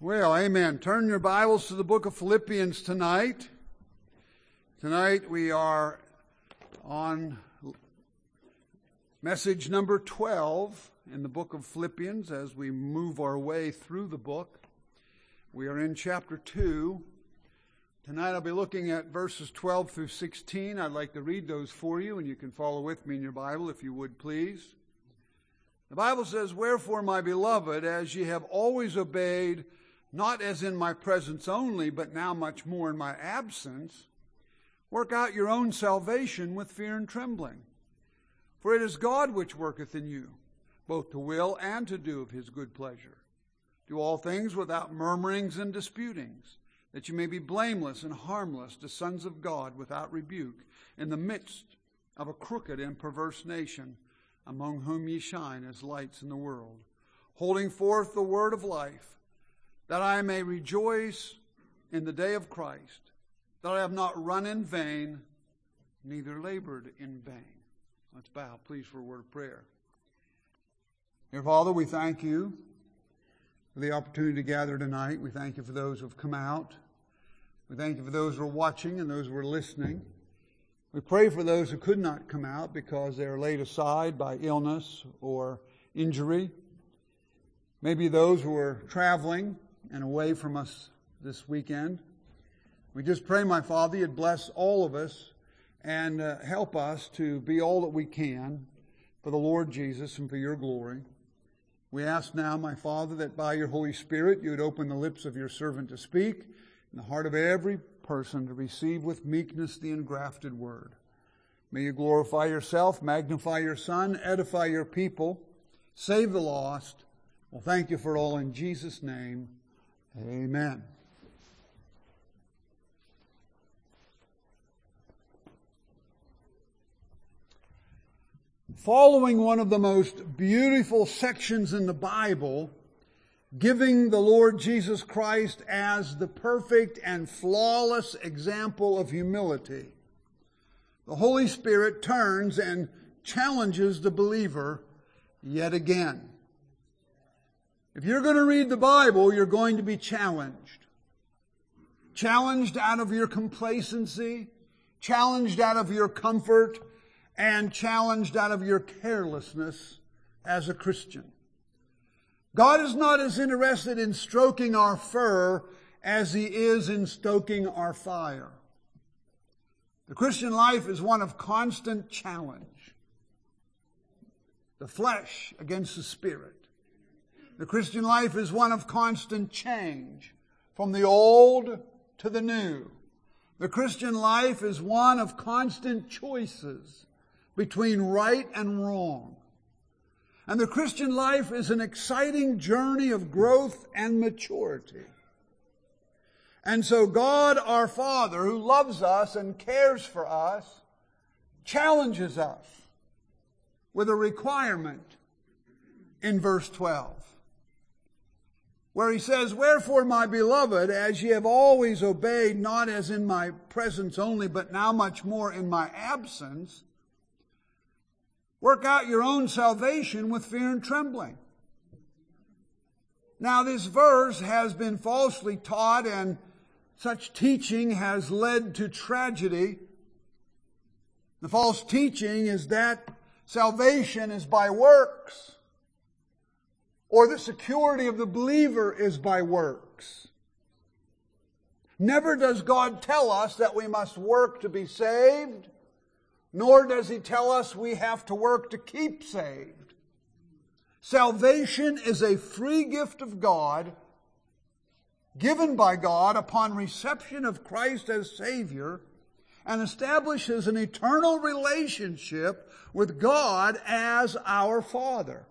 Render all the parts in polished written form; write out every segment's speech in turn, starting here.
Well, amen. Turn your Bibles to the book of Philippians tonight. Tonight we are on message number 12 in the book of Philippians as we move our way through the book. We are in chapter 2. Tonight I'll be looking at verses 12 through 16. I'd like to read those for you, and you can follow with me in your Bible if you would, please. The Bible says, "Wherefore, my beloved, as ye have always obeyed, not as in my presence only, but now much more in my absence, work out your own salvation with fear and trembling. For it is God which worketh in you, both to will and to do of his good pleasure. Do all things without murmurings and disputings, that you may be blameless and harmless, the sons of God without rebuke, in the midst of a crooked and perverse nation, among whom ye shine as lights in the world, holding forth the word of life, that I may rejoice in the day of Christ, that I have not run in vain, neither labored in vain." Let's bow, please, for a word of prayer. Dear Father, we thank you for the opportunity to gather tonight. We thank you for those who have come out. We thank you for those who are watching and those who are listening. We pray for those who could not come out because they are laid aside by illness or injury. Maybe those who are traveling and away from us this weekend. We just pray, my Father, you'd bless all of us and help us to be all that we can for the Lord Jesus and for your glory. We ask now, my Father, that by your Holy Spirit you would open the lips of your servant to speak and the heart of every person to receive with meekness the engrafted word. May you glorify yourself, magnify your Son, edify your people, save the lost. Well, thank you for it all in Jesus' name. Amen. Following one of the most beautiful sections in the Bible, giving the Lord Jesus Christ as the perfect and flawless example of humility, the Holy Spirit turns and challenges the believer yet again. If you're going to read the Bible, you're going to be challenged. Challenged out of your complacency, challenged out of your comfort, and challenged out of your carelessness as a Christian. God is not as interested in stroking our fur as He is in stoking our fire. The Christian life is one of constant challenge. The flesh against the spirit. The Christian life is one of constant change, from the old to the new. The Christian life is one of constant choices between right and wrong. And the Christian life is an exciting journey of growth and maturity. And so God, our Father, who loves us and cares for us, challenges us with a requirement in verse 12. Where he says, "Wherefore, my beloved, as ye have always obeyed, not as in my presence only, but now much more in my absence, work out your own salvation with fear and trembling." Now, this verse has been falsely taught, and such teaching has led to tragedy. The false teaching is that salvation is by works, or the security of the believer is by works. Never does God tell us that we must work to be saved, nor does He tell us we have to work to keep saved. Salvation is a free gift of God, given by God upon reception of Christ as Savior, and establishes an eternal relationship with God as our Father.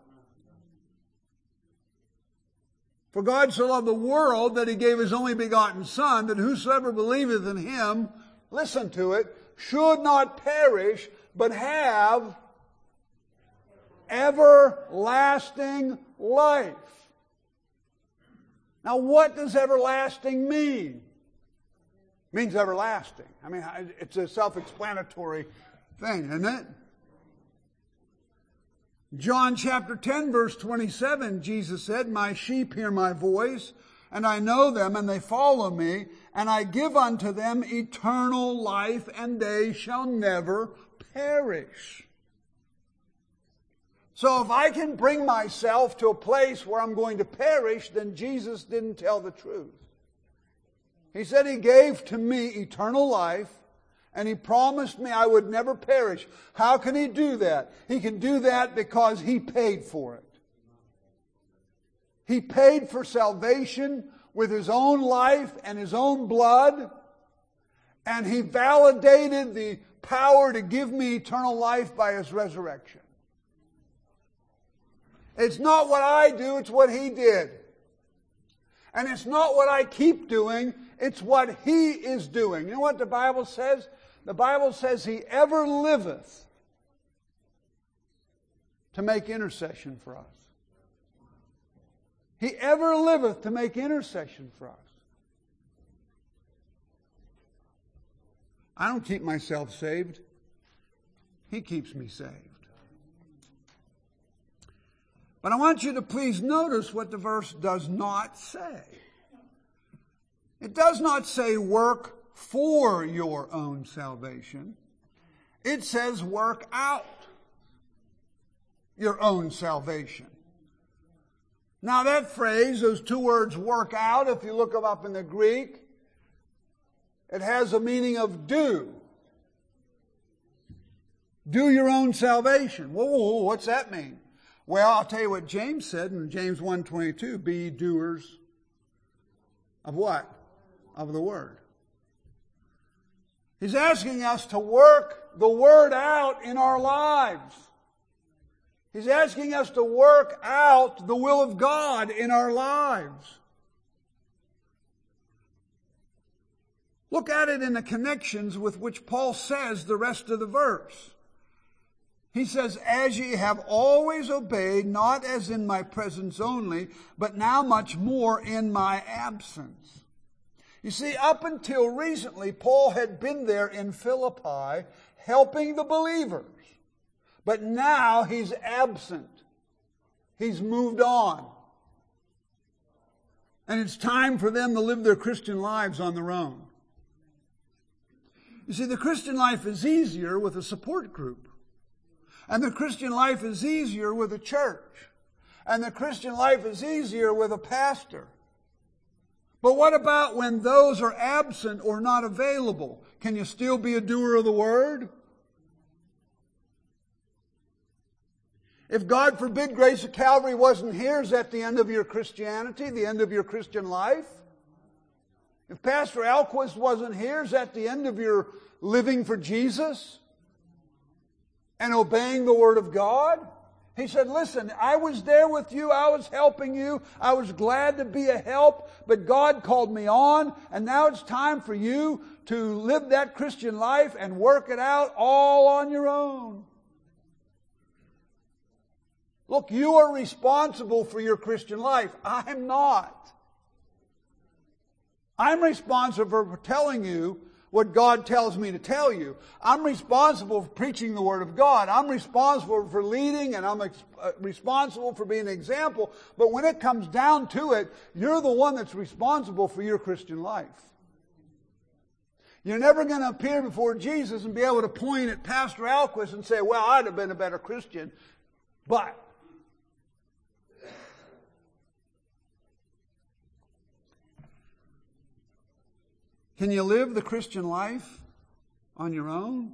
For God so loved the world that He gave His only begotten Son, that whosoever believeth in Him, listen to it, should not perish, but have everlasting life. Now, what does everlasting mean? It means everlasting. I mean, it's a self-explanatory thing, isn't it? John chapter 10, verse 27, Jesus said, "My sheep hear my voice, and I know them, and they follow me, and I give unto them eternal life, and they shall never perish. So if I can bring myself to a place where I'm going to perish, then Jesus didn't tell the truth. He said He gave to me eternal life, and He promised me I would never perish. How can He do that? He can do that because He paid for it. He paid for salvation with His own life and His own blood, and He validated the power to give me eternal life by His resurrection. It's not what I do, it's what He did. And it's not what I keep doing, it's what He is doing. You know what the Bible says? The Bible says He ever liveth to make intercession for us. He ever liveth to make intercession for us. I don't keep myself saved. He keeps me saved. But I want you to please notice what the verse does not say. It does not say work for your own salvation. It says work out your own salvation. Now that phrase, those two words work out, if you look them up in the Greek, it has a meaning of do. Do your own salvation. Whoa, what's that mean? Well, I'll tell you what James said in James 1:22, be ye doers of what? Of the word. He's asking us to work the word out in our lives. He's asking us to work out the will of God in our lives. Look at it in the connections with which Paul says the rest of the verse. He says, as ye have always obeyed, not as in my presence only, but now much more in my absence. You see, up until recently, Paul had been there in Philippi helping the believers. But now he's absent. He's moved on. And it's time for them to live their Christian lives on their own. You see, the Christian life is easier with a support group. And the Christian life is easier with a church. And the Christian life is easier with a pastor. But what about when those are absent or not available? Can you still be a doer of the word? If God forbid Grace of Calvary wasn't here, is that the end of your Christianity, the end of your Christian life? If Pastor Alquist wasn't here, is that the end of your living for Jesus and obeying the Word of God? He said, listen, I was there with you, I was helping you, I was glad to be a help, but God called me on, and now it's time for you to live that Christian life and work it out all on your own. Look, you are responsible for your Christian life. I'm not. I'm responsible for telling you what God tells me to tell you. I'm responsible for preaching the Word of God. I'm responsible for leading, and I'm responsible for being an example. But when it comes down to it, you're the one that's responsible for your Christian life. You're never going to appear before Jesus and be able to point at Pastor Alquist and say, well, I'd have been a better Christian. But can you live the Christian life on your own?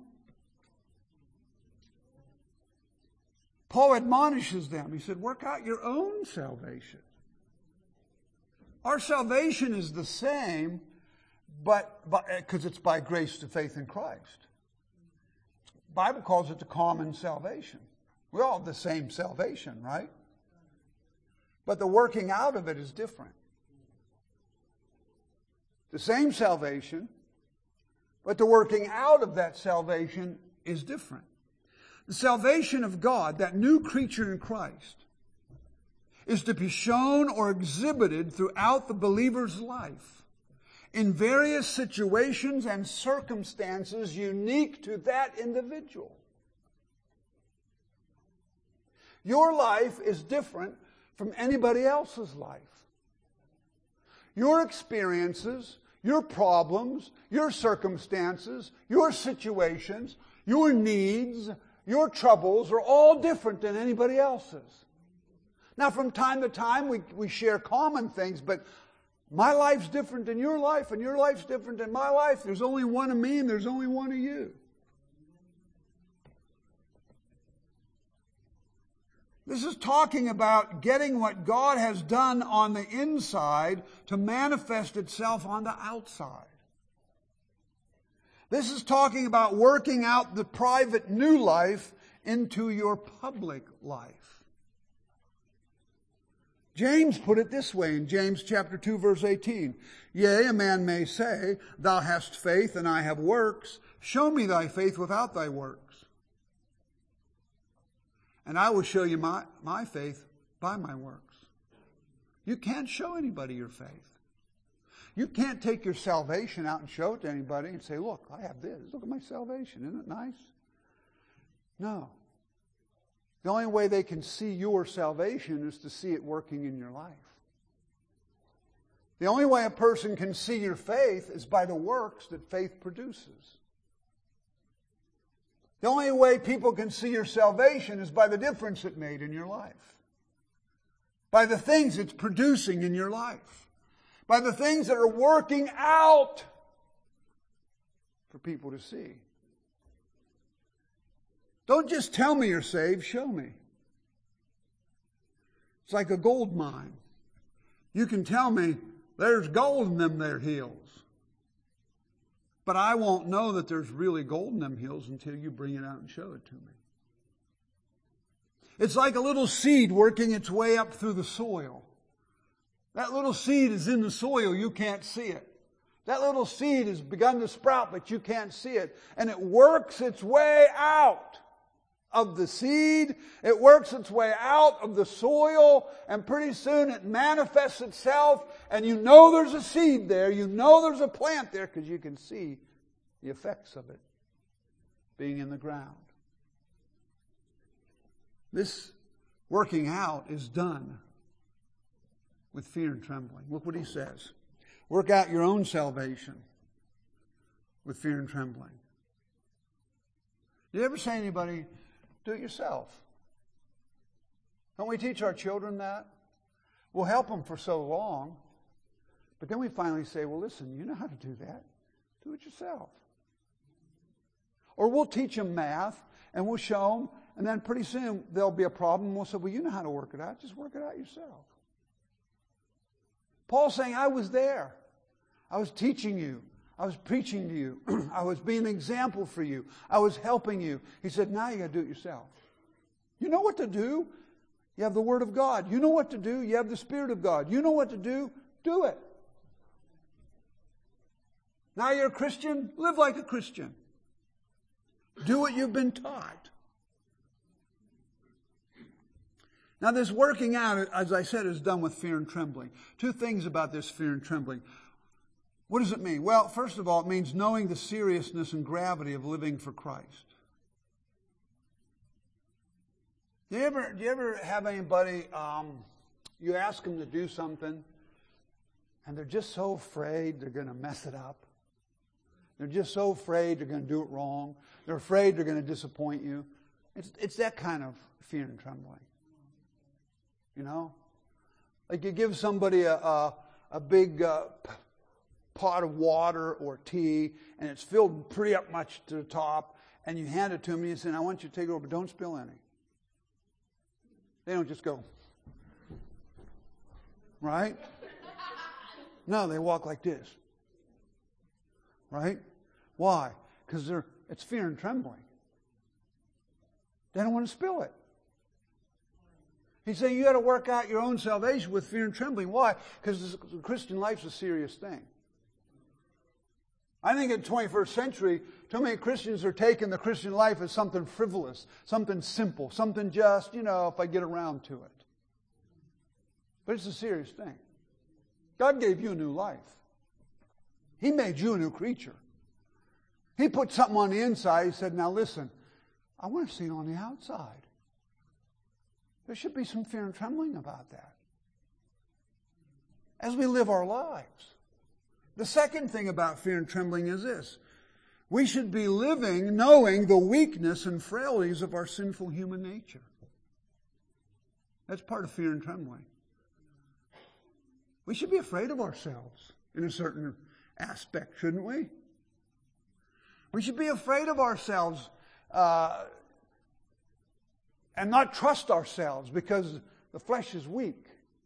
Paul admonishes them. He said, work out your own salvation. Our salvation is the same, but because it's by grace to faith in Christ. The Bible calls it the common salvation. We all have the same salvation, right? But the working out of it is different. The same salvation, but the working out of that salvation is different. The salvation of God, that new creature in Christ, is to be shown or exhibited throughout the believer's life in various situations and circumstances unique to that individual. Your life is different from anybody else's life. your experiences, your problems, your circumstances, your situations, your needs, your troubles are all different than anybody else's. Now, from time to time, we share common things, but my life's different than your life, and your life's different than my life. There's only one of me, and there's only one of you. This is talking about getting what God has done on the inside to manifest itself on the outside. This is talking about working out the private new life into your public life. James put it this way in James chapter 2, verse 18. Yea, a man may say, Thou hast faith, and I have works. Show me thy faith without thy works, and I will show you my faith by my works. You can't show anybody your faith. You can't take your salvation out and show it to anybody and say, look, I have this. Look at my salvation. Isn't it nice? No. The only way they can see your salvation is to see it working in your life. The only way a person can see your faith is by the works that faith produces. The only way people can see your salvation is by the difference it made in your life. By the things it's producing in your life. By the things that are working out for people to see. Don't just tell me you're saved, show me. It's like a gold mine. You can tell me there's gold in them there hills. But I won't know that there's really gold in them hills until you bring it out and show it to me. It's like a little seed working its way up through the soil. That little seed is in the soil, you can't see it. That little seed has begun to sprout, but you can't see it. And it works its way out of the seed. It works its way out of the soil, and pretty soon it manifests itself, and you know there's a seed there. You know there's a plant there because you can see the effects of it being in the ground. This working out is done with fear and trembling. Look what he says. Work out your own salvation with fear and trembling. Did you ever say to anybody, do it yourself? Don't we teach our children that? We'll help them for so long, but then we finally say, well, listen, you know how to do that. Do it yourself. Or we'll teach them math, and we'll show them, and then pretty soon there'll be a problem, and we'll say, well, you know how to work it out. Just work it out yourself. Paul's saying, I was there. I was teaching you. I was preaching to you. I was being an example for you. I was helping you. He said, now you got to do it yourself. You know what to do? You have the Word of God. You know what to do? You have the Spirit of God. You know what to do? Do it. Now you're a Christian? Live like a Christian. Do what you've been taught. Now this working out, as I said, is done with fear and trembling. Two things about this fear and trembling. What does it mean? Well, first of all, it means knowing the seriousness and gravity of living for Christ. Do you ever have anybody, you ask them to do something, and they're just so afraid they're going to mess it up? They're just so afraid they're going to do it wrong. They're afraid they're going to disappoint you. It's that kind of fear and trembling. You know? Like you give somebody a big pot of water or tea, and it's filled pretty up much to the top, and you hand it to them, and you say, I want you to take it over, but don't spill any. They don't just go, right? No, they walk like this. Right? Why? Because it's fear and trembling. They don't want to spill it. He's saying you got to work out your own salvation with fear and trembling. Why? Because the Christian life's a serious thing. I think in the 21st century, too many Christians are taking the Christian life as something frivolous, something simple, something just, if I get around to it. But it's a serious thing. God gave you a new life. He made you a new creature. He put something on the inside. He said, now listen, I want to see it on the outside. There should be some fear and trembling about that. as we live our lives. The second thing about fear and trembling is this. We should be living knowing the weakness and frailties of our sinful human nature. That's part of fear and trembling. We should be afraid of ourselves in a certain aspect, shouldn't we? We should be afraid of ourselves and not trust ourselves because the flesh is weak.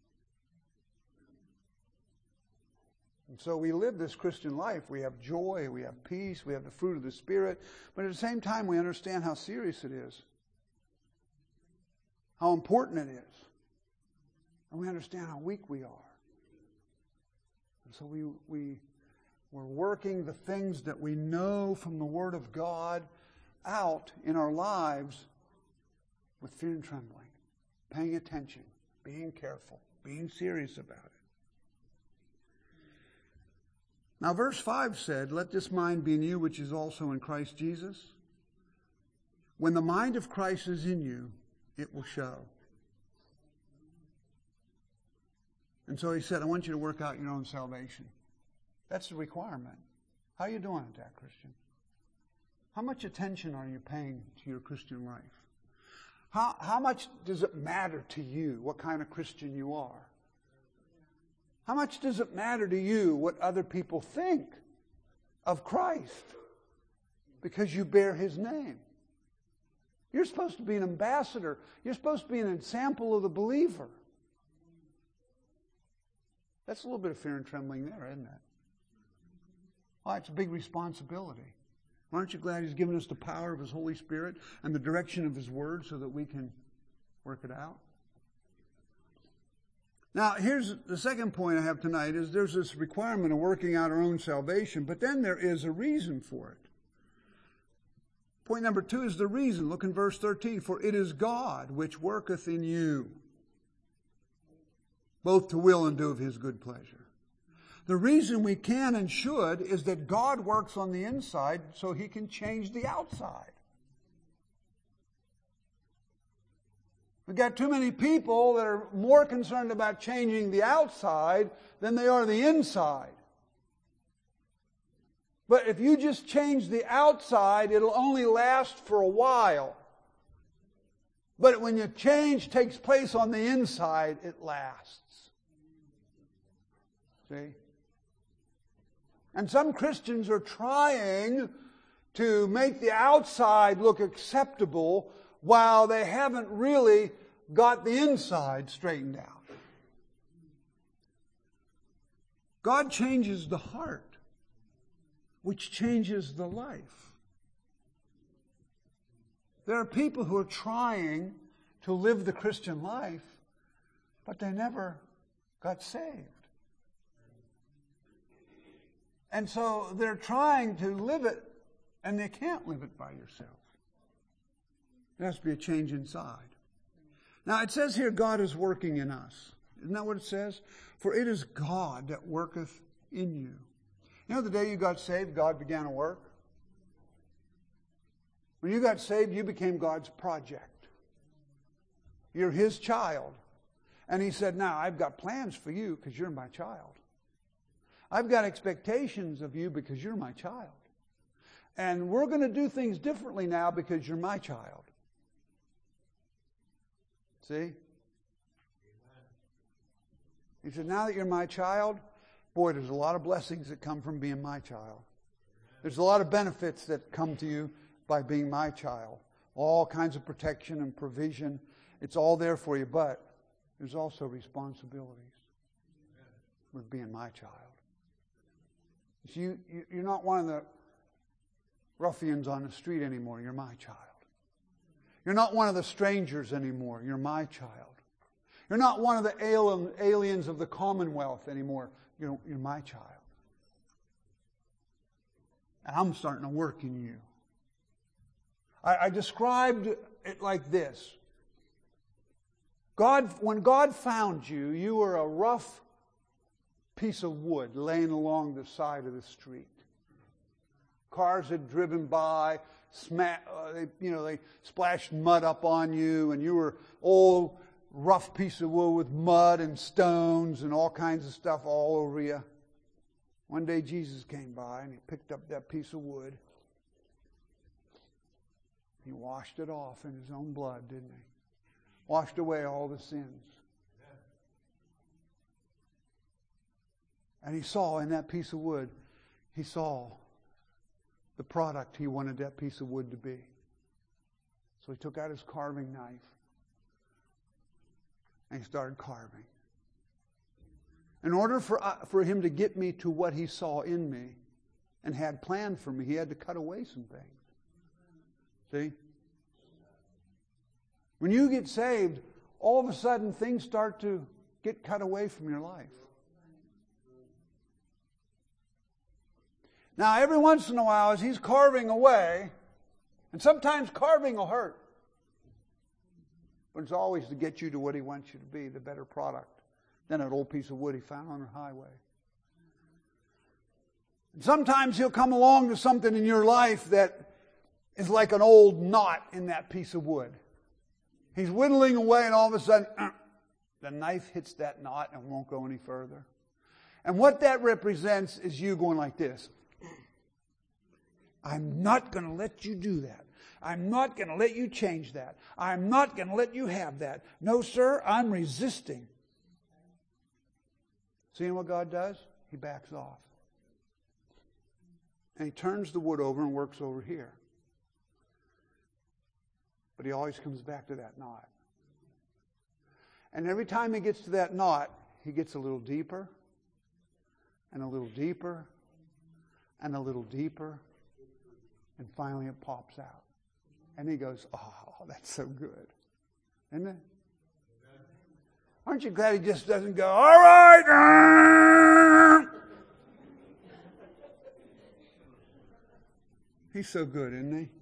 And so we live this Christian life. We have joy, we have peace, we have the fruit of the Spirit. But at the same time, we understand how serious it is. How important it is. And we understand how weak we are. And so we're working the things that we know from the Word of God out in our lives with fear and trembling. Paying attention, being careful, being serious about it. Now, verse 5 said, "Let this mind be in you, which is also in Christ Jesus." When the mind of Christ is in you, it will show. And so he said, I want you to work out your own salvation. That's the requirement. How are you doing at that, Christian? How much attention are you paying to your Christian life? How much does it matter to you what kind of Christian you are? How much does it matter to you what other people think of Christ because you bear His name? You're supposed to be an ambassador. You're supposed to be an example of the believer. That's a little bit of fear and trembling there, isn't it? Well, it's a big responsibility. Aren't you glad He's given us the power of His Holy Spirit and the direction of His Word so that we can work it out? Now, here's the second point I have tonight is there's this requirement of working out our own salvation, but then there is a reason for it. Point number 2 is the reason. Look in verse 13. For it is God which worketh in you, both to will and do of His good pleasure. The reason we can and should is that God works on the inside so He can change the outside. We've got too many people that are more concerned about changing the outside than they are the inside. But if you just change the outside, it'll only last for a while. But when the change takes place on the inside, it lasts. See? And some Christians are trying to make the outside look acceptable while they haven't really got the inside straightened out. God changes the heart, which changes the life. There are people who are trying to live the Christian life, but they never got saved. And so they're trying to live it, and they can't live it by yourself. There has to be a change inside. Now, it says here, God is working in us. Isn't that what it says? For it is God that worketh in you. You know, the day you got saved, God began to work. When you got saved, you became God's project. You're His child. And He said, now, I've got plans for you because you're my child. I've got expectations of you because you're my child. And we're going to do things differently now because you're my child. See? He said, now that you're my child, boy, there's a lot of blessings that come from being my child. There's a lot of benefits that come to you by being my child. All kinds of protection and provision. It's all there for you, but there's also responsibilities with being my child. So you're not one of the ruffians on the street anymore. You're my child. You're not one of the strangers anymore. You're my child. You're not one of the aliens of the Commonwealth anymore. You're my child. And I'm starting to work in you. I described it like this. When God found you, you were a rough piece of wood laying along the side of the street. Cars had driven by, they splashed mud up on you, and you were old, rough piece of wood with mud and stones and all kinds of stuff all over you. One day Jesus came by and he picked up that piece of wood. He washed it off in his own blood, didn't he? Washed away all the sins. And he saw in that piece of wood, he saw the product he wanted that piece of wood to be. So he took out his carving knife and he started carving. In order for him to get me to what he saw in me and had planned for me, he had to cut away some things. See? When you get saved, all of a sudden things start to get cut away from your life. Now, every once in a while, as he's carving away, and sometimes carving will hurt, but it's always to get you to what he wants you to be, the better product than that old piece of wood he found on the highway. And sometimes he'll come along to something in your life that is like an old knot in that piece of wood. He's whittling away, and all of a sudden, the knife hits that knot and won't go any further. And what that represents is you going like this. I'm not going to let you do that. I'm not going to let you change that. I'm not going to let you have that. No, sir, I'm resisting. Seeing what God does? He backs off. And he turns the wood over and works over here. But he always comes back to that knot. And every time he gets to that knot, he gets a little deeper, and a little deeper, and a little deeper. And finally it pops out. And he goes, oh, that's so good. Isn't it? Aren't you glad he just doesn't go, all right. He's so good, isn't he?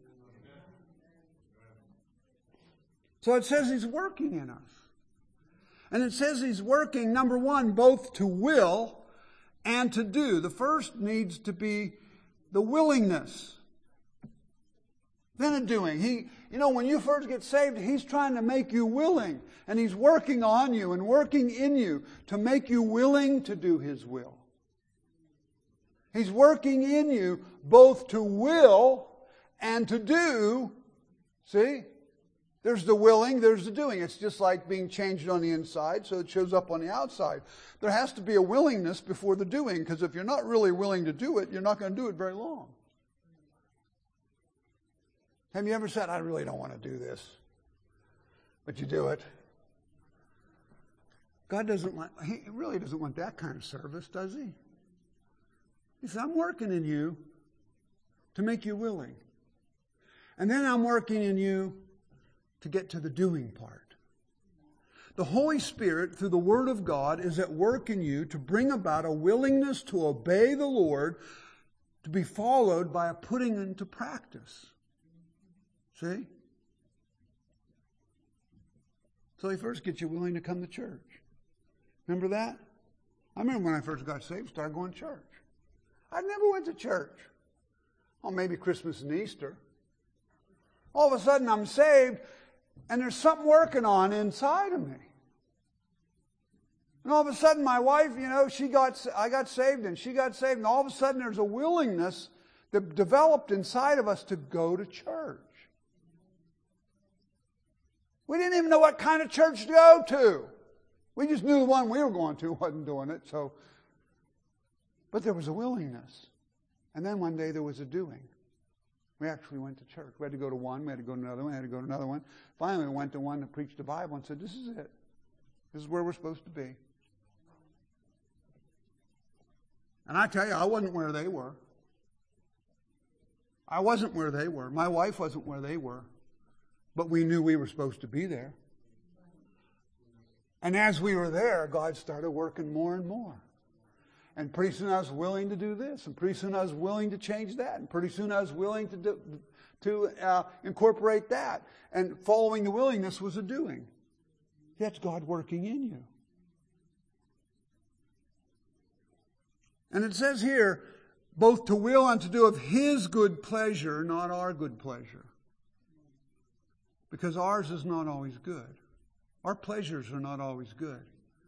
So it says he's working in us. And it says he's working, number one, both to will and to do. The first needs to be the willingness. Then a doing. When you first get saved, he's trying to make you willing. And he's working on you and working in you to make you willing to do his will. He's working in you both to will and to do. See? There's the willing, there's the doing. It's just like being changed on the inside, so it shows up on the outside. There has to be a willingness before the doing, because if you're not really willing to do it, you're not going to do it very long. Have you ever said, I really don't want to do this, but you do it? God he really doesn't want that kind of service, does he? He says, I'm working in you to make you willing. And then I'm working in you to get to the doing part. The Holy Spirit, through the Word of God, is at work in you to bring about a willingness to obey the Lord, to be followed by a putting into practice. See? So he first gets you willing to come to church. Remember that? I remember when I first got saved, started going to church. I never went to church. Oh, maybe Christmas and Easter. All of a sudden I'm saved, and there's something working on inside of me. And all of a sudden my wife, I got saved and she got saved, and all of a sudden there's a willingness that developed inside of us to go to church. We didn't even know what kind of church to go to. We just knew the one we were going to wasn't doing it. But there was a willingness. And then one day there was a doing. We actually went to church. We had to go to one, we had to go to another one, we had to go to another one. Finally, we went to one that preached the Bible and said, this is it. This is where we're supposed to be. And I tell you, I wasn't where they were. I wasn't where they were. My wife wasn't where they were. But we knew we were supposed to be there. And as we were there, God started working more and more. And pretty soon I was willing to do this. And pretty soon I was willing to change that. And pretty soon I was willing to incorporate that. And following the willingness was a doing. That's God working in you. And it says here, both to will and to do of His good pleasure, not our good pleasure. Because ours is not always good. Our pleasures are not always good,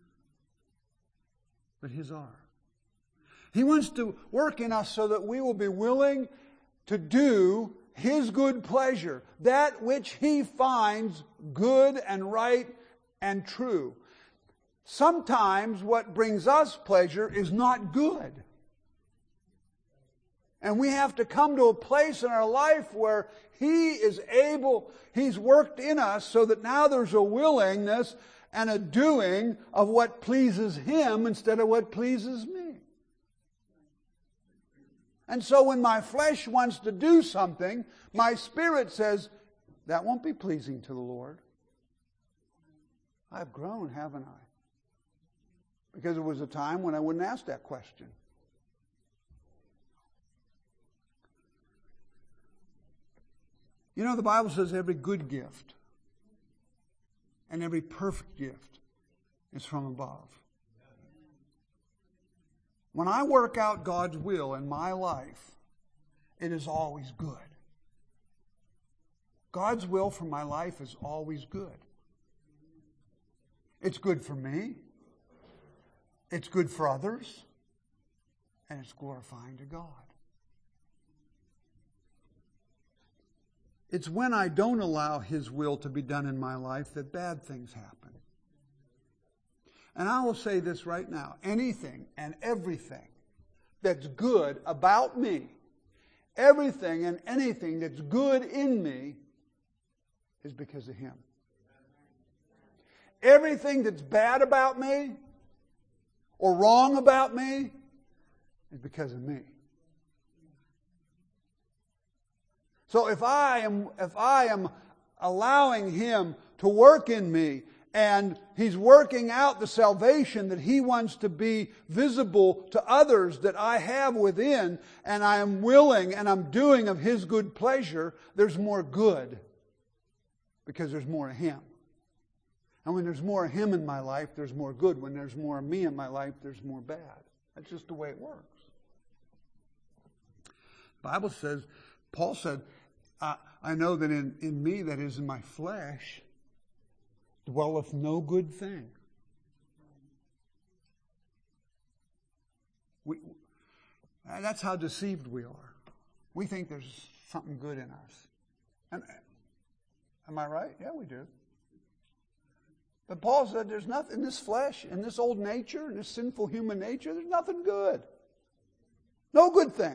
but His are. He wants to work in us so that we will be willing to do His good pleasure, that which He finds good and right and true. Sometimes what brings us pleasure is not good. And we have to come to a place in our life where He is able, He's worked in us so that now there's a willingness and a doing of what pleases Him instead of what pleases me. And so when my flesh wants to do something, my spirit says, that won't be pleasing to the Lord. I've grown, haven't I? Because there was a time when I wouldn't ask that question. You know, the Bible says every good gift and every perfect gift is from above. When I work out God's will in my life, it is always good. God's will for my life is always good. It's good for me. It's good for others. And it's glorifying to God. It's when I don't allow His will to be done in my life that bad things happen. And I will say this right now. Anything and everything that's good about me, everything and anything that's good in me is because of Him. Everything that's bad about me or wrong about me is because of me. So if I am allowing Him to work in me, and He's working out the salvation that He wants to be visible to others that I have within, and I am willing and I'm doing of His good pleasure, there's more good because there's more of Him. And when there's more of Him in my life, there's more good. When there's more of me in my life, there's more bad. That's just the way it works. The Bible says, Paul said, I know that in me, that is in my flesh, dwelleth no good thing. That's how deceived we are. We think there's something good in us. And, am I right? Yeah, we do. But Paul said there's nothing in this flesh, in this old nature, in this sinful human nature, there's nothing good. No good thing.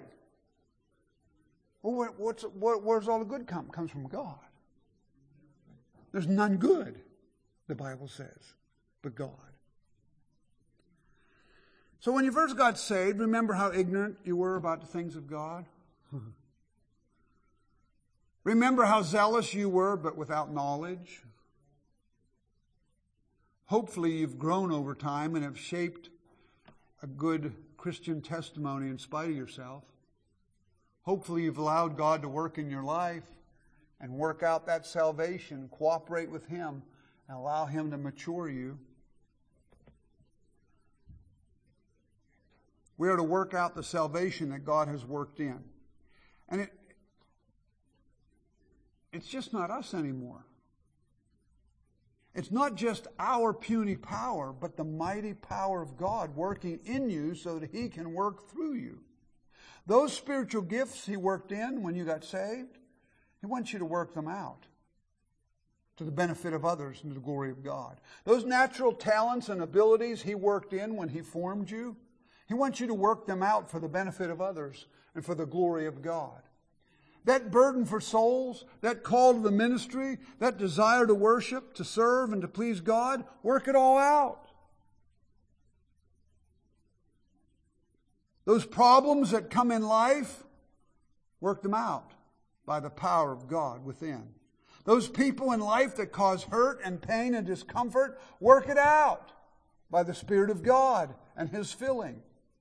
Well, where's all the good come? It comes from God. There's none good, the Bible says, but God. So when you first got saved, remember how ignorant you were about the things of God? Remember how zealous you were, but without knowledge? Hopefully you've grown over time and have shaped a good Christian testimony in spite of yourself. Hopefully you've allowed God to work in your life and work out that salvation, cooperate with Him, and allow Him to mature you. We are to work out the salvation that God has worked in. And it's just not us anymore. It's not just our puny power, but the mighty power of God working in you so that He can work through you. Those spiritual gifts He worked in when you got saved, He wants you to work them out to the benefit of others and to the glory of God. Those natural talents and abilities He worked in when He formed you, He wants you to work them out for the benefit of others and for the glory of God. That burden for souls, that call to the ministry, that desire to worship, to serve, and to please God, work it all out. Those problems that come in life, work them out by the power of God within. Those people in life that cause hurt and pain and discomfort, work it out by the Spirit of God and His filling.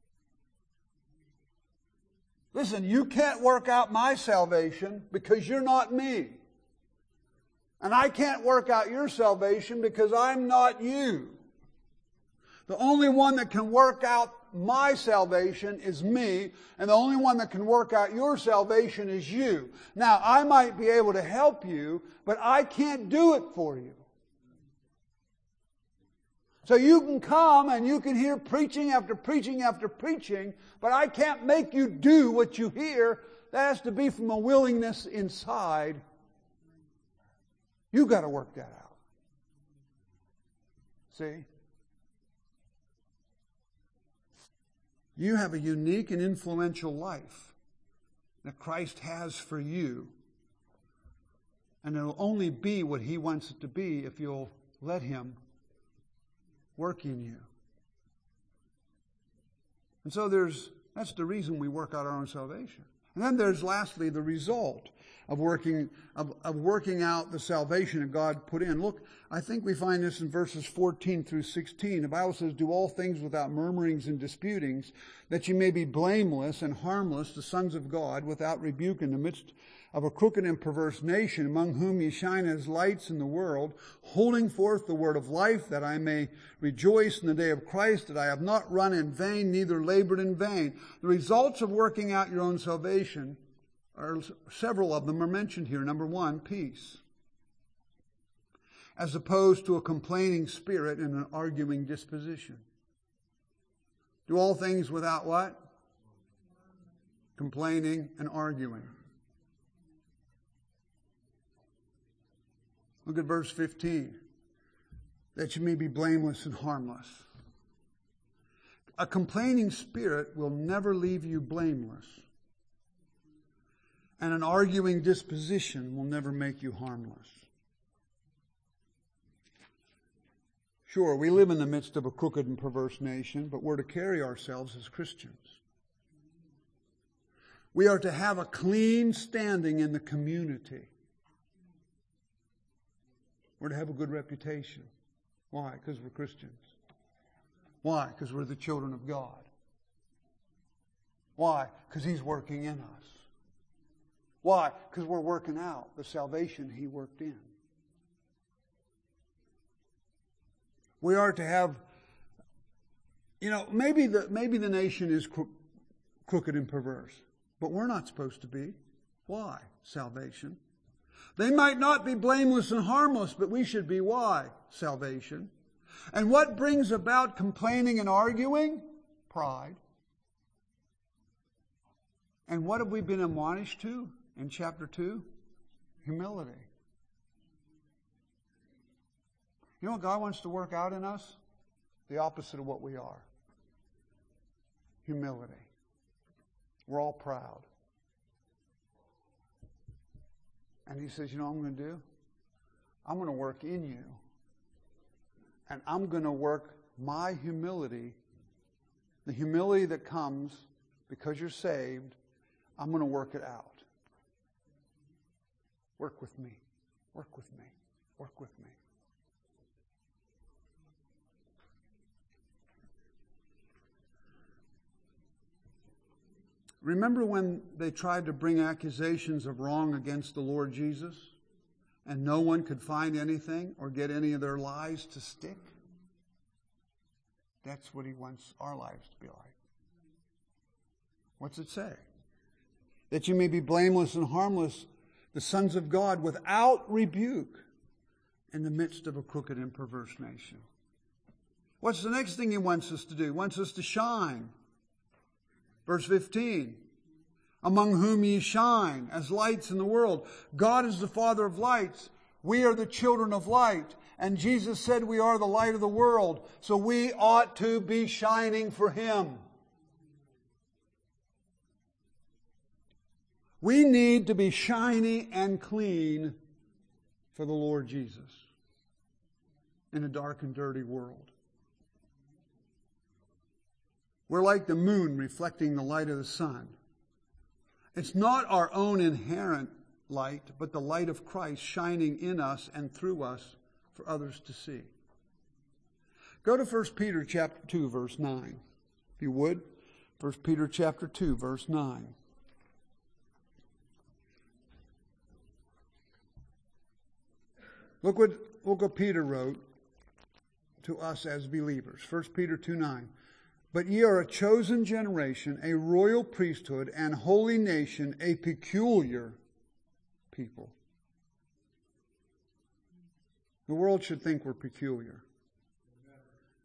Listen, you can't work out my salvation because you're not me. And I can't work out your salvation because I'm not you. The only one that can work out my salvation is me, and the only one that can work out your salvation is you. Now, I might be able to help you, but I can't do it for you. So you can come and you can hear preaching after preaching after preaching, but I can't make you do what you hear. That has to be from a willingness inside. You've got to work that out. See? You have a unique and influential life that Christ has for you. And it'll only be what He wants it to be if you'll let Him work in you. And so that's the reason we work out our own salvation. And then there's lastly the result of working out the salvation that God put in. Look, I think we find this in verses 14 through 16. The Bible says, "Do all things without murmurings and disputings, that you may be blameless and harmless, the sons of God, without rebuke in the midst of a crooked and perverse nation, among whom ye shine as lights in the world, holding forth the word of life, that I may rejoice in the day of Christ, that I have not run in vain, neither labored in vain." The results of working out your own salvation, several of them are mentioned here. Number one, peace. As opposed to a complaining spirit and an arguing disposition. Do all things without what? Complaining and arguing. Look at verse 15. That you may be blameless and harmless. A complaining spirit will never leave you blameless. And an arguing disposition will never make you harmless. Sure, we live in the midst of a crooked and perverse nation, but we're to carry ourselves as Christians. We are to have a clean standing in the community. We're to have a good reputation. Why? Because we're Christians. Why? Because we're the children of God. Why? Because He's working in us. Why? Because we're working out the salvation He worked in. We are to have, maybe the nation is crooked and perverse, but we're not supposed to be. Why? Salvation. They might not be blameless and harmless, but we should be. Why? Salvation. And what brings about complaining and arguing? Pride. And what have we been admonished to in chapter 2? Humility. You know what God wants to work out in us? The opposite of what we are. Humility. We're all proud. And He says, you know what I'm going to do? I'm going to work in you. And I'm going to work my humility, the humility that comes because you're saved, I'm going to work it out. Work with me. Work with me. Work with me. Remember when they tried to bring accusations of wrong against the Lord Jesus and no one could find anything or get any of their lies to stick? That's what He wants our lives to be like. What's it say? That you may be blameless and harmless, the sons of God, without rebuke in the midst of a crooked and perverse nation. What's the next thing He wants us to do? He wants us to shine. Verse 15, among whom ye shine as lights in the world. God is the Father of lights. We are the children of light. And Jesus said we are the light of the world. So we ought to be shining for Him. We need to be shiny and clean for the Lord Jesus in a dark and dirty world. We're like the moon reflecting the light of the sun. It's not our own inherent light, but the light of Christ shining in us and through us for others to see. Go to 1 Peter chapter 2, verse 9. If you would, 1 Peter chapter 2, verse 9. Look what Peter wrote to us as believers. 1 Peter 2:9. But ye are a chosen generation, a royal priesthood, and holy nation, a peculiar people. The world should think we're peculiar.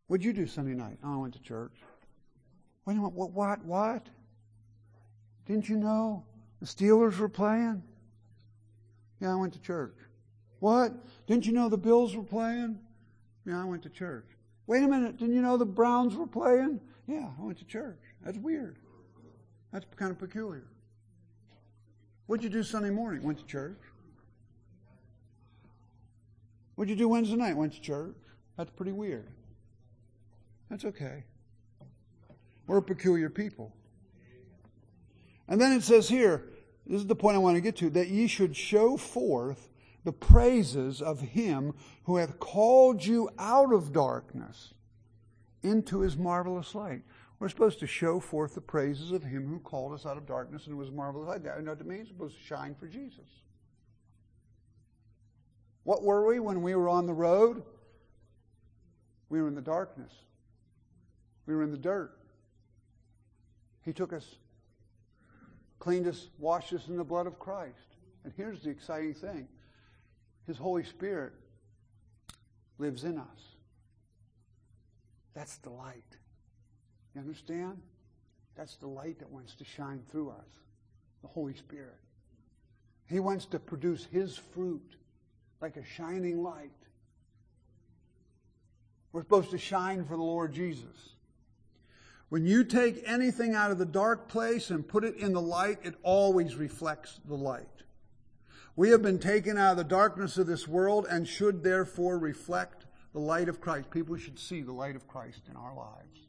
What'd you do Sunday night? Oh, I went to church. Wait a minute, what? Didn't you know the Steelers were playing? Yeah, I went to church. What? Didn't you know the Bills were playing? Yeah, I went to church. Wait a minute, didn't you know the Browns were playing? Yeah, I went to church. That's weird. That's kind of peculiar. What'd you do Sunday morning? Went to church. What'd you do Wednesday night? Went to church. That's pretty weird. That's okay. We're peculiar people. And then it says here, this is the point I want to get to, that ye should show forth the praises of him who hath called you out of darkness into his marvelous light. We're supposed to show forth the praises of him who called us out of darkness into his marvelous light. You know what it means? We're supposed to shine for Jesus. What were we when we were on the road? We were in the darkness. We were in the dirt. He took us, cleaned us, washed us in the blood of Christ. And here's the exciting thing. His Holy Spirit lives in us. That's the light. You understand? That's the light that wants to shine through us. The Holy Spirit. He wants to produce his fruit like a shining light. We're supposed to shine for the Lord Jesus. When you take anything out of the dark place and put it in the light, it always reflects the light. We have been taken out of the darkness of this world and should therefore reflect the light of Christ. People should see the light of Christ in our lives.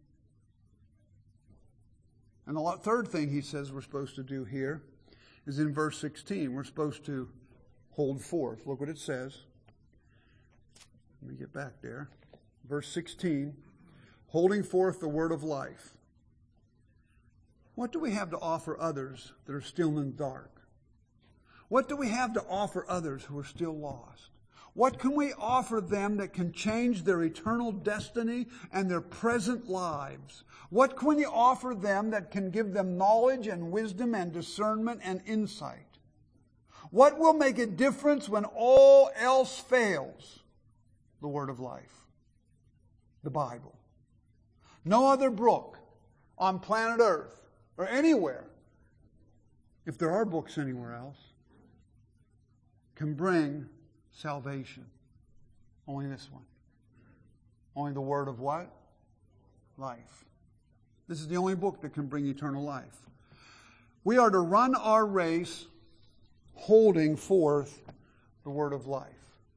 And the third thing he says we're supposed to do here is in verse 16. We're supposed to hold forth. Look what it says. Let me get back there. Verse 16. Holding forth the word of life. What do we have to offer others that are still in the dark? What do we have to offer others who are still lost? What can we offer them that can change their eternal destiny and their present lives? What can we offer them that can give them knowledge and wisdom and discernment and insight? What will make a difference when all else fails? The word of life. The Bible. No other book on planet Earth or anywhere, if there are books anywhere else, can bring salvation. Only this one. Only the word of what? Life. This is the only book that can bring eternal life. We are to run our race holding forth the word of life.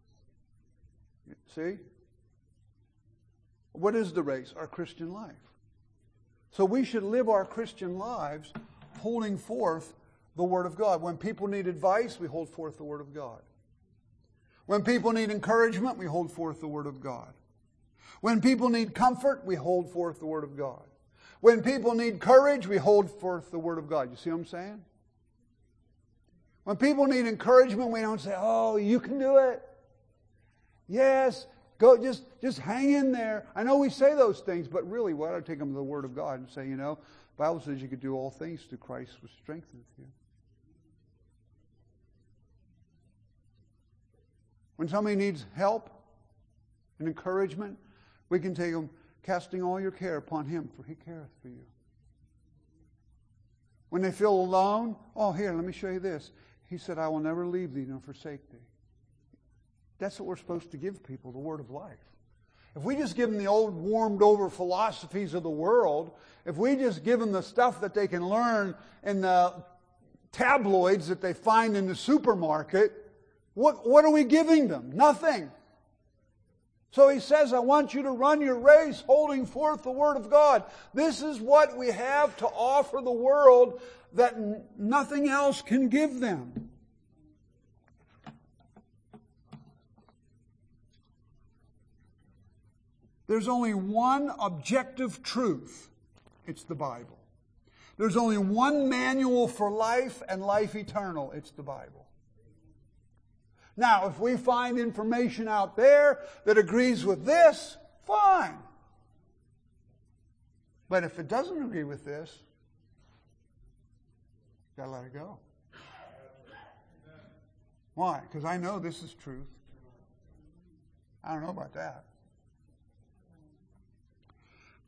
See? What is the race? Our Christian life. So we should live our Christian lives holding forth the Word of God. When people need advice, we hold forth the Word of God. When people need encouragement, we hold forth the Word of God. When people need comfort, we hold forth the Word of God. When people need courage, we hold forth the Word of God. You see what I'm saying? When people need encouragement, we don't say, oh, you can do it. Yes, go, just hang in there. I know we say those things, but really, we ought to take them to the Word of God and say, the Bible says you could do all things through Christ who strengthens you. When somebody needs help and encouragement, we can take them, casting all your care upon him, for he careth for you. When they feel alone, oh, here, let me show you this. He said, I will never leave thee nor forsake thee. That's what we're supposed to give people, the word of life. If we just give them the old warmed over philosophies of the world, if we just give them the stuff that they can learn in the tabloids that they find in the supermarket, what are we giving them? Nothing. So he says, I want you to run your race holding forth the word of God. This is what we have to offer the world that nothing else can give them. There's only one objective truth. It's the Bible. There's only one manual for life and life eternal. It's the Bible. Now, if we find information out there that agrees with this, fine. But if it doesn't agree with this, you've got to let it go. Why? Because I know this is truth. I don't know about that.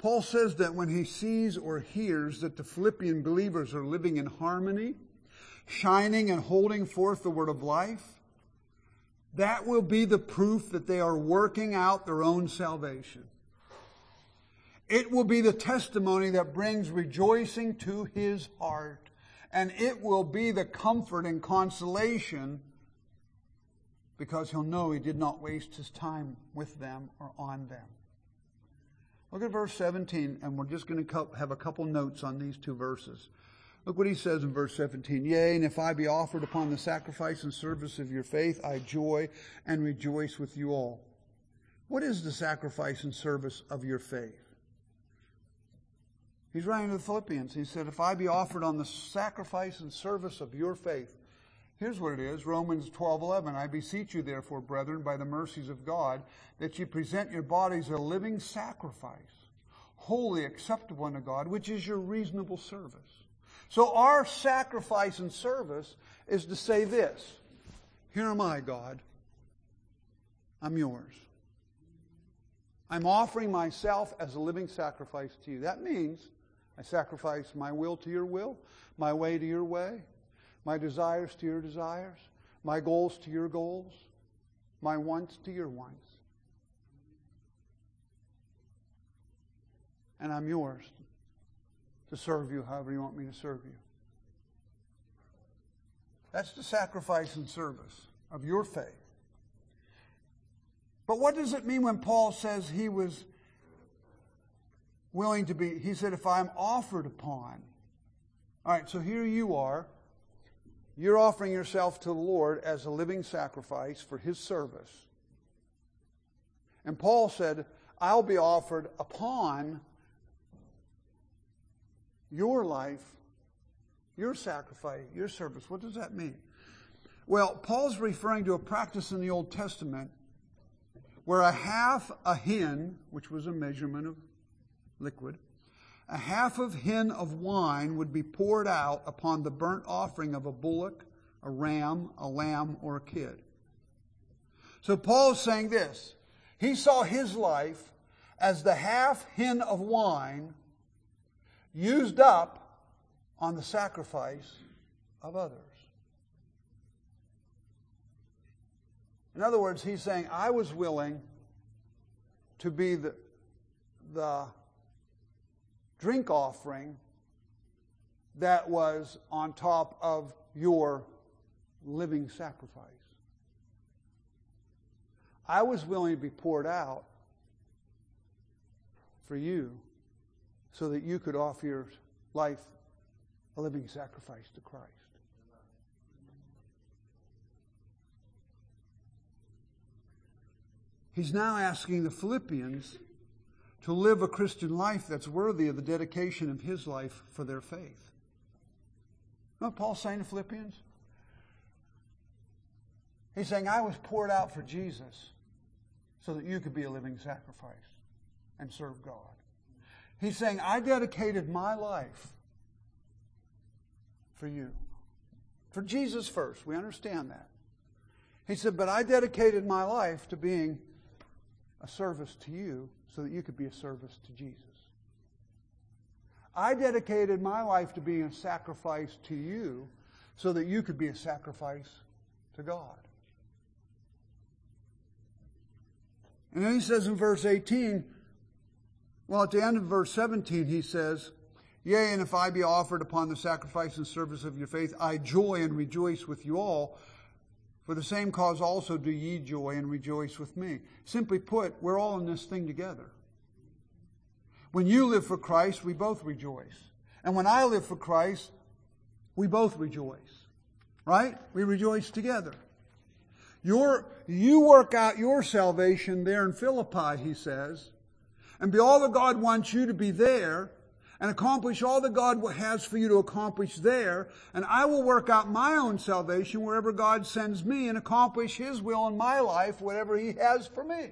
Paul says that when he sees or hears that the Philippian believers are living in harmony, shining and holding forth the word of life, that will be the proof that they are working out their own salvation. It will be the testimony that brings rejoicing to his heart, and it will be the comfort and consolation because he'll know he did not waste his time with them or on them. Look at verse 17, and we're just going to have a couple notes on these two verses. Look what he says in verse 17. Yea, and if I be offered upon the sacrifice and service of your faith, I joy and rejoice with you all. What is the sacrifice and service of your faith? He's writing to the Philippians. He said, if I be offered on the sacrifice and service of your faith. Here's what it is, Romans 12:11. I beseech you, therefore, brethren, by the mercies of God, that you present your bodies a living sacrifice, wholly acceptable unto God, which is your reasonable service. So our sacrifice and service is to say this: here am I, God. I'm yours. I'm offering myself as a living sacrifice to you. That means I sacrifice my will to your will, my way to your way, my desires to your desires, my goals to your goals, my wants to your wants. And I'm yours to serve you however you want me to serve you. That's the sacrifice and service of your faith. But what does it mean when Paul says he was willing to be, he said, if I'm offered upon. All right, so here you are. You're offering yourself to the Lord as a living sacrifice for his service. And Paul said, I'll be offered upon your life, your sacrifice, your service. What does that mean? Well, Paul's referring to a practice in the Old Testament where a half a hin, which was a measurement of liquid, a half of hin of wine would be poured out upon the burnt offering of a bullock, a ram, a lamb, or a kid. So Paul is saying this. He saw his life as the half hin of wine used up on the sacrifice of others. In other words, he's saying, I was willing to be the drink offering that was on top of your living sacrifice. I was willing to be poured out for you so that you could offer your life a living sacrifice to Christ. He's now asking the Philippians to live a Christian life that's worthy of the dedication of his life for their faith. You know what Paul's saying to Philippians? He's saying, I was poured out for Jesus so that you could be a living sacrifice and serve God. He's saying, I dedicated my life for you. For Jesus first. We understand that. He said, but I dedicated my life to being a service to you so that you could be a service to Jesus. I dedicated my life to being a sacrifice to you so that you could be a sacrifice to God. And then he says in verse 18, well, at the end of verse 17, he says, yea, and if I be offered upon the sacrifice and service of your faith, I joy and rejoice with you all. For the same cause also do ye joy and rejoice with me. Simply put, we're all in this thing together. When you live for Christ, we both rejoice. And when I live for Christ, we both rejoice. Right? We rejoice together. You work out your salvation there in Philippi, he says, and be all that God wants you to be there, and accomplish all that God has for you to accomplish there, and I will work out my own salvation wherever God sends me and accomplish his will in my life, whatever he has for me.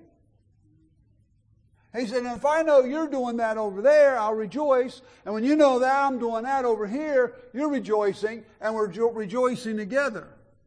He said, and if I know you're doing that over there, I'll rejoice. And when you know that I'm doing that over here, you're rejoicing, and we're rejoicing together.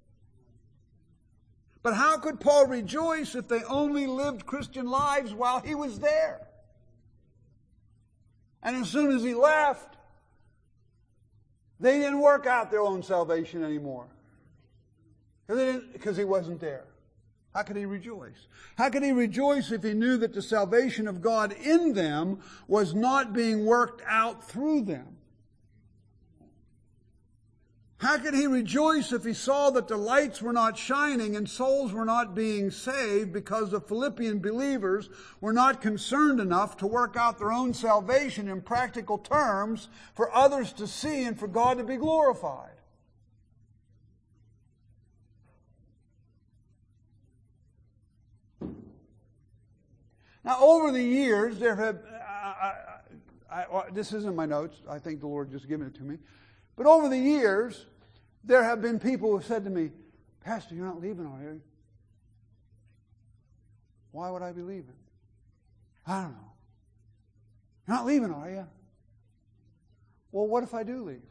But how could Paul rejoice if they only lived Christian lives while he was there? And as soon as he left, they didn't work out their own salvation anymore. Because he wasn't there. How could he rejoice? How could he rejoice if he knew that the salvation of God in them was not being worked out through them? How could he rejoice if he saw that the lights were not shining and souls were not being saved because the Philippian believers were not concerned enough to work out their own salvation in practical terms for others to see and for God to be glorified? Now, over the years, there have, this isn't my notes, I think the Lord just given it to me, but over the years, there have been people who have said to me, Pastor, you're not leaving, are you? Why would I be leaving? I don't know. You're not leaving, are you? Well, what if I do leave?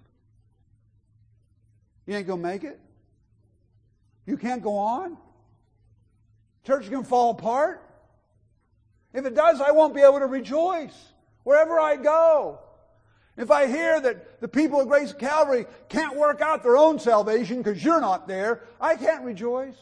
You ain't going to make it? You can't go on? Church is going to fall apart? If it does, I won't be able to rejoice wherever I go. If I hear that the people of Grace Calvary can't work out their own salvation because you're not there, I can't rejoice.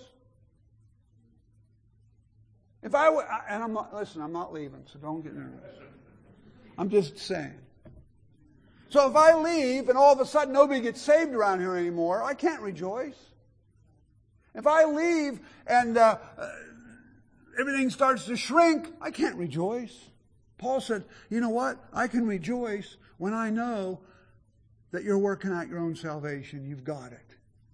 And I'm not leaving, so don't get nervous. I'm just saying. So if I leave and all of a sudden nobody gets saved around here anymore, I can't rejoice. If I leave and everything starts to shrink, I can't rejoice. Paul said, you know what? I can rejoice when I know that you're working out your own salvation. You've got it.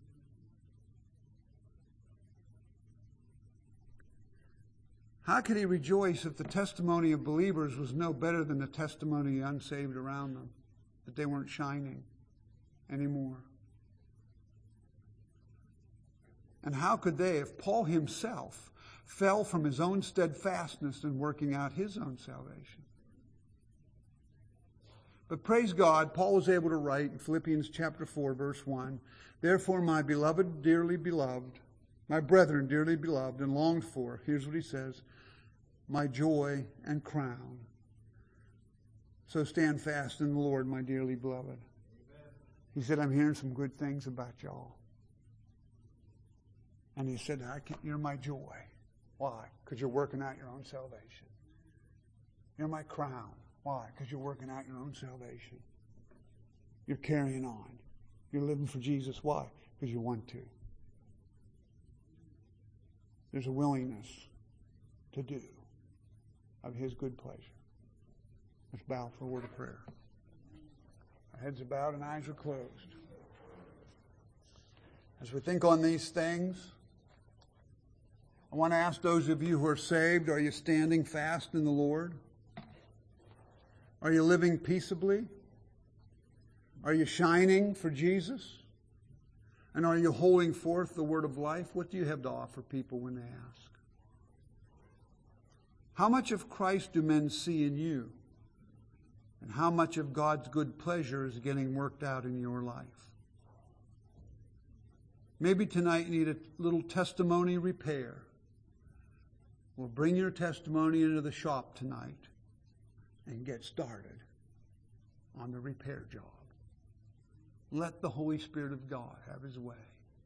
How could he rejoice if the testimony of believers was no better than the testimony of the unsaved around them? That they weren't shining anymore. And how could they, if Paul himself fell from his own steadfastness in working out his own salvation? But praise God, Paul was able to write in Philippians chapter 4, verse 1, therefore, my beloved, dearly beloved, my brethren, dearly beloved and longed for, here's what he says, my joy and crown. So stand fast in the Lord, my dearly beloved. Amen. He said, I'm hearing some good things about y'all. And he said, you're my joy. Why? Because you're working out your own salvation. You're my crown. Why? Because you're working out your own salvation. You're carrying on. You're living for Jesus. Why? Because you want to. There's a willingness to do of His good pleasure. Let's bow for a word of prayer. Our heads are bowed and eyes are closed. As we think on these things, I want to ask those of you who are saved, are you standing fast in the Lord? Are you living peaceably? Are you shining for Jesus? And are you holding forth the word of life? What do you have to offer people when they ask? How much of Christ do men see in you? And how much of God's good pleasure is getting worked out in your life? Maybe tonight you need a little testimony repair. Well, bring your testimony into the shop tonight and get started on the repair job. Let the Holy Spirit of God have His way.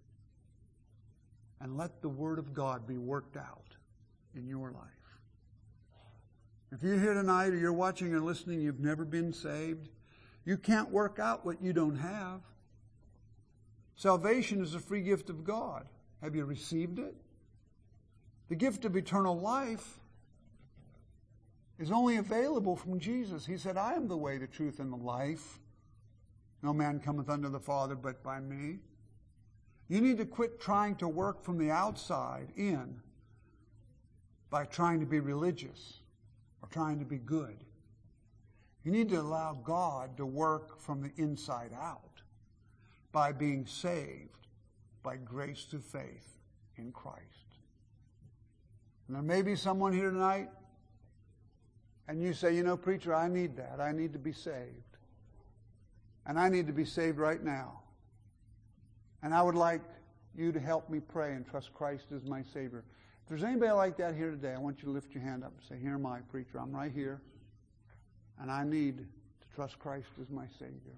And let the Word of God be worked out in your life. If you're here tonight or you're watching or listening, you've never been saved, you can't work out what you don't have. Salvation is a free gift of God. Have you received it? The gift of eternal life is only available from Jesus. He said, I am the way, the truth, and the life. No man cometh unto the Father but by me. You need to quit trying to work from the outside in by trying to be religious or trying to be good. You need to allow God to work from the inside out by being saved by grace through faith in Christ. And there may be someone here tonight and you say, you know, preacher, I need that. I need to be saved. And I need to be saved right now. And I would like you to help me pray and trust Christ as my Savior. If there's anybody like that here today, I want you to lift your hand up and say, here am I, preacher. I'm right here. And I need to trust Christ as my Savior.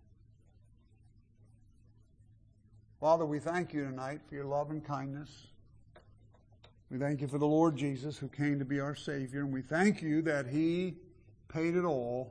Father, we thank you tonight for your love and kindness. We thank you for the Lord Jesus who came to be our Savior, and we thank you that He paid it all,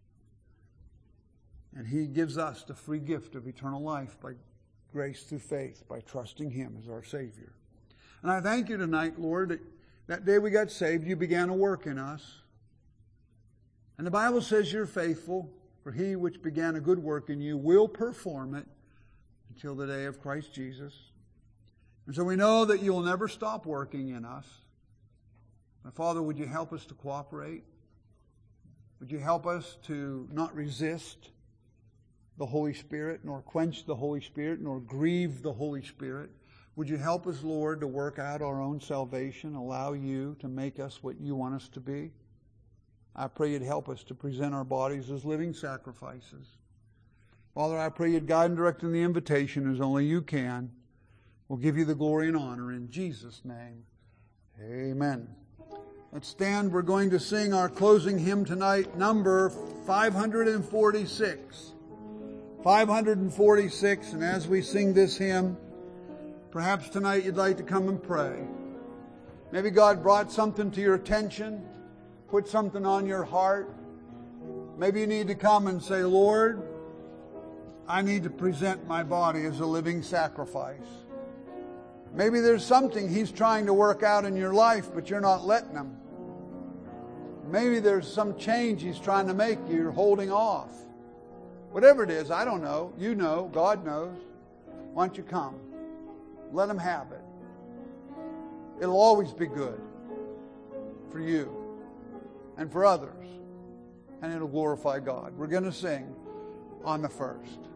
and He gives us the free gift of eternal life by grace through faith, by trusting Him as our Savior. And I thank you tonight, Lord, that day we got saved, you began a work in us. And the Bible says you're faithful, for He which began a good work in you will perform it until the day of Christ Jesus. And so we know that you'll never stop working in us. And Father, would you help us to cooperate? Would you help us to not resist the Holy Spirit, nor quench the Holy Spirit, nor grieve the Holy Spirit? Would you help us, Lord, to work out our own salvation, allow you to make us what you want us to be? I pray you'd help us to present our bodies as living sacrifices. Father, I pray you'd guide and direct in the invitation as only you can. We'll give you the glory and honor in Jesus' name. Amen. Let's stand. We're going to sing our closing hymn tonight, number 546. 546, and as we sing this hymn, perhaps tonight you'd like to come and pray. Maybe God brought something to your attention, put something on your heart. Maybe you need to come and say, Lord, I need to present my body as a living sacrifice. Maybe there's something He's trying to work out in your life, but you're not letting Him. Maybe there's some change He's trying to make. You're holding off. Whatever it is, I don't know. You know. God knows. Why don't you come? Let Him have it. It'll always be good for you and for others. And it'll glorify God. We're going to sing on the first.